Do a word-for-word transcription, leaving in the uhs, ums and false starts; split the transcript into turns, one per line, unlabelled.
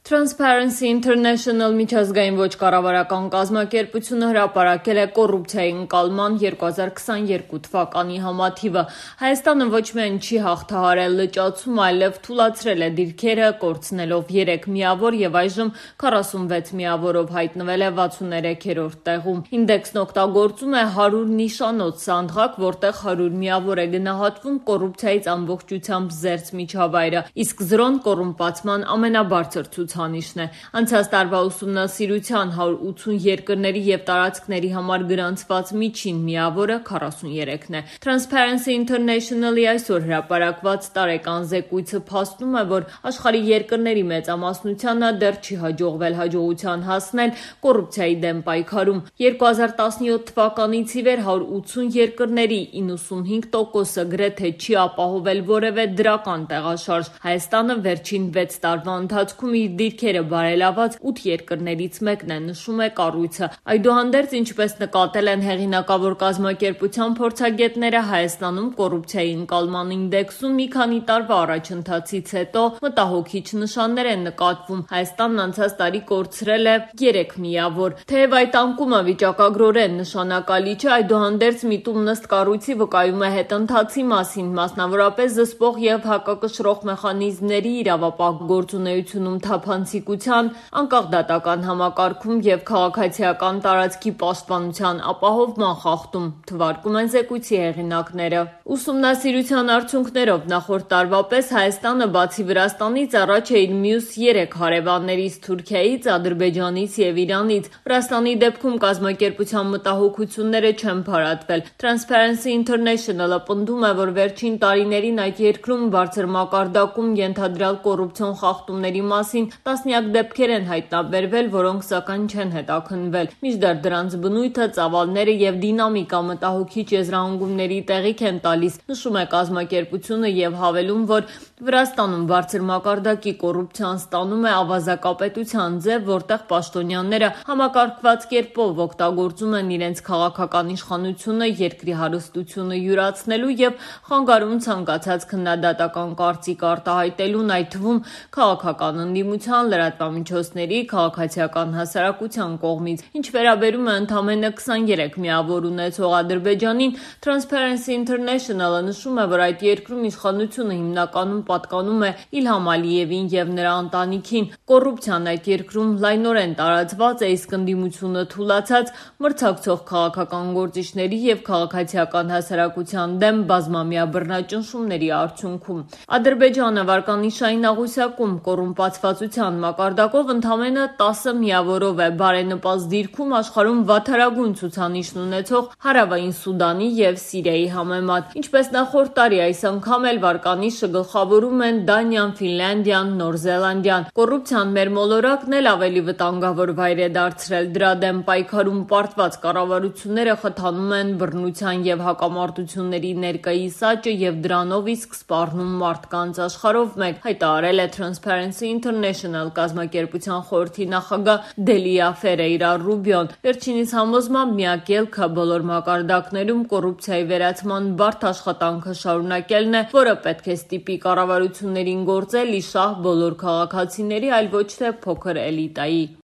Transparency International միջազգային ոչ կառավարական կազմակերպությունը հրապարակել է կոռուպցիայի ընկալման երկու հազար քսաներկու թվականի համաթիվը։ Հայաստանը ոչ միայն չի հաղթահարել լճացում, այլև թուլացրել է դիրքերը, կորցնելով երեք միավոր եւ այժմ քառասունվեց միավորով հայտնվել է վաթսուններեքերորդ տեղում։ Ինդեքսն օգտագործում է հարյուր նիշանոց սանդղակ, որտեղ հարյուր միավոր է գնահատվում կոռուպցիայից ամբողջությամբ զերծ միջավայրը, իսկ զրոն կոռումպացման ամենաբարձր ցուցանիշն է։ Անցած տարվա ուսումնասիրության հարյուր ութսուն երկրների եւ տարածքների համար գրանցված միջին միավորը քառասուններեքն է։ Transparency International-ի այսօր հրապարակված տարեկան զեկույցը փաստում է, որ աշխարհի երկրների մեծամասնությանը դեռ չի հաջողվել հաջողության հասնել կոռուպցիայի դեմ պայքարում։ երկու հազար տասնյոթ թվականից ի վեր հարյուր ութսուն երկրների իննսունհինգ տոկոսը գրեթե չի ապահովել որևէ դրական տեղաշարժ։ Հայաստանը վերջին վեց տարվա ընթացքում իր դիրքերը բարելաված ութ երկրներից մեկն է, նշում է կառույցը։ Այդուհանդերձ, ինչպես նկատել են հեղինակավոր կազմակերպության փորձագետները, Հայաստանում կոռուպցիայի ընկալման ինդեքսում մի քանի տարվա առաջընթացից հետո մտահոգիչ նշաններ են նկատվում։ Հայաստանն անցած տարի կորցրել է երեք միավոր։ Թեև այդ անկումը վիճակագրորեն նշանակալի չէ, այդուհանդերձ միտումն ըստ կառույցի վկայում է հետընթացի մասին, մասնավորապես զսպող եւ հակակշռող մեխանիզմների իրավապահ գործունեությունում թափանցիկության, անկախ դատական համակարգում եւ քաղաքացիական տարածքի պաշտպանության ապահովման խախտում, թվարկում են զեկույցի հեղինակները։ Ուսումնասիրության արդյունքներով նախորդ տարվա պես Հայաստանը բացի Վրաստանից առաջ է իր մյուս երեք հարևաններից՝ Թուրքիայից, Ադրբեջանից եւ Իրանից։ Վրաստանի դեպքում կազմակերպության մտահոգությունները չեն փարատվել։ Transparency International-ը պնդում է, որ վերջին տարիներին այդ երկրում բարձր մակարդակում ենթադրյալ կոռուպցիոն խախտումների մասին տասնյակ դեպքեր են հայտնաբերվել, որոնք սակայն չեն հետաքննվել։ Մինչդեռ դրանց բնույթը, ծավալները եւ դինամիկա մտահոգիչ եզրահանգումների տեղիք են տալիս, նշում է կազմակերպությունը եւ հավելում, որ Վրաստանում բարձր մակարդակի կոռուպցիան ստանում է ավազակապետության ձև, որտեղ պաշտոնյաները համակարգված կերպով օգտագործում են իրենց քաղաքական իշխանությունը երկրի հարստությունը յուրացնելու եւ խանգարում ցանկացած քննադատական կարծիք արտահայտելուն, այդ թվում քաղաքական ընդդիմության, լրատվամիջոցների, քաղաքացիական հասարակության կողմից։ Ինչ վերաբերում է ընդամենը քսաներեք միավոր ունեցող Ադրբեջանին, Transparency International-ը նշում է, որ այդ երկրում իշխանությունը հիմնականում պատկանում է Իլհամ Ալիևին եւ նրա ընտանիքին։ Կոռուպցիան այդ երկրում լայնորեն տարածված է, իսկ ընդդիմությունը թուլացած, մրցակցող քաղաքական գործիչների եւ քաղաքացիական հասարակության դեմ բազմամյա բռնաճնշումների արդյունքում։ Ադրբեջանը վարկանիշային աղյուսակում կոռումպացվածության մակարդակով ընդամենը տասը միավորով է, բարենպաստ դիրքում աշխարհում վատթարագույն ցուցանիշն ունեցող Հարավային Սուդանի եւ Սիրիայի համեմատ։ Ինչպես նախորդ տարի, այս անգամ էլ վարկանիշը գլխավորում են Դանիան, Ֆինլանդիան, Նոր Զելանդիան։ Կոռուպցիան մեր մոլորակն էլ ավելի վտանգավոր վայր է դարձրել։ Դրա դեմ պայքարում պարտված կառավարությունները խթանում են բռնության եւ հակամարտությունների ներկայիս աճը եւ դրանով իսկ սպառնում մարդկանց աշխարհով մեկ, հայտարարել է Transparency International կազմակերպության խորհրդի նախագահ Դելիա Ֆերեյրա Ռուբիոն։ Վերջինիս համոզմամբ միակ ելքը բոլոր մակարդակներում կոռուպցիայի վերացման բարդ աշխատանքը շարունակելն է, որը պետք է ստիպի կառավարություններին գործել ի շահ բոլոր քաղաքացիների, այլ ոչ թե փոքր էլիտայի։